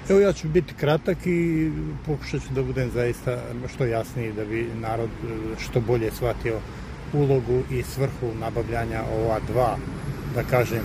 Evo, ja ću biti kratak i pokušat ću da budem zaista što jasniji, da bi narod što bolje shvatio ulogu i svrhu nabavljanja ova dva, da kažem,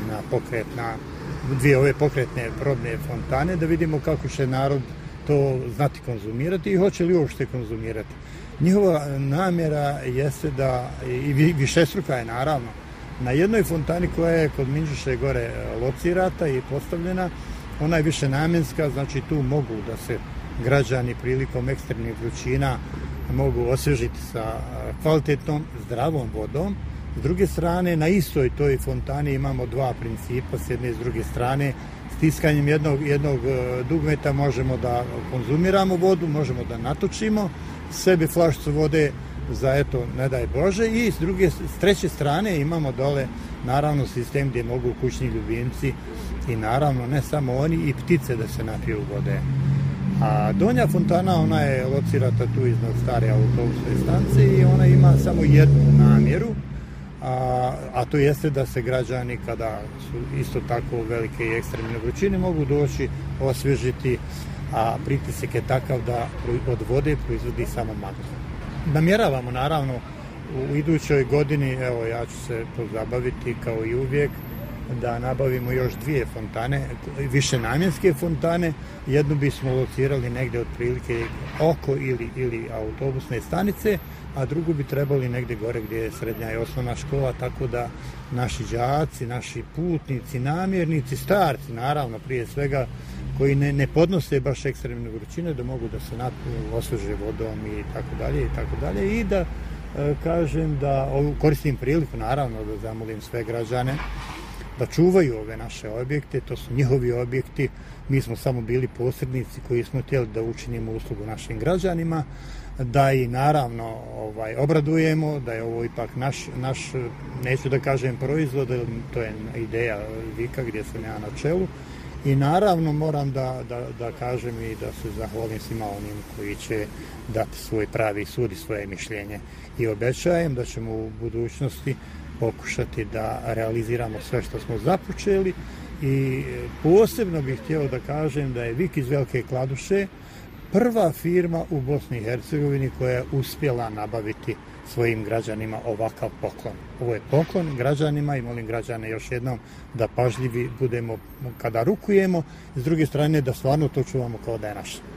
dvije ove pokretne probne fontane, da vidimo kako će narod to znati konzumirati i hoće li uopšte konzumirati. Njihova namjera jeste da, i višestruka je naravno, na jednoj fontani koja je kod Minđuše gore locirata i postavljena, ona je više namjenska, znači tu mogu da se građani prilikom ekstremnih vrućina mogu osvježiti sa kvalitetnom, zdravom vodom. S druge strane, na istoj toj fontani imamo dva principa, s jedne i s druge strane. Stiskanjem jednog dugmeta možemo da konzumiramo vodu, možemo da natočimo sebi flašicu vode za, eto, ne daj Bože, i s treće strane imamo dole naravno sistem gdje mogu kućni ljubimci i naravno ne samo oni, i ptice da se napiju vode. A donja fontana, ona je locirata tu iznad stare autobusne stanice i ona ima samo jednu namjeru, a to jeste da se građani, kada su isto tako velike i ekstremne vrućine, mogu doći osvježiti, a pritisak je takav da od vode proizvodi samo maglu. Namjeravamo naravno u idućoj godini, evo ja ću se pozabaviti kao i uvijek, da nabavimo još dvije fontane, više namjenske fontane. Jednu bismo locirali negdje otprilike oko ili autobusne stanice, a drugu bi trebali negdje gore gdje je srednja i osnovna škola, tako da naši đaci, naši putnici, namjernici, starci naravno prije svega, koji ne podnose baš ekstremne vrućine, da mogu da se osveže vodom i tako dalje, i da kažem da koristim priliku naravno da zamolim sve građane da čuvaju ove naše objekte, to su njihovi objekti, mi smo samo bili posrednici koji smo htjeli da učinimo uslugu našim građanima, da i naravno obradujemo, da je ovo ipak naš, neću da kažem proizvod, to je ideja Vika gdje sam ja na čelu, i naravno moram da kažem i da se zahvalim svima onim koji će dati svoj pravi sud i svoje mišljenje, i obećajem da ćemo u budućnosti pokušati da realiziramo sve što smo započeli, i posebno bih htio da kažem da je Vik iz Velike Kladuše prva firma u Bosni i Hercegovini koja je uspjela nabaviti svojim građanima ovakav poklon. Ovo je poklon građanima i molim građane još jednom da pažljivi budemo kada rukujemo, s druge strane da stvarno to čuvamo kao da je naše.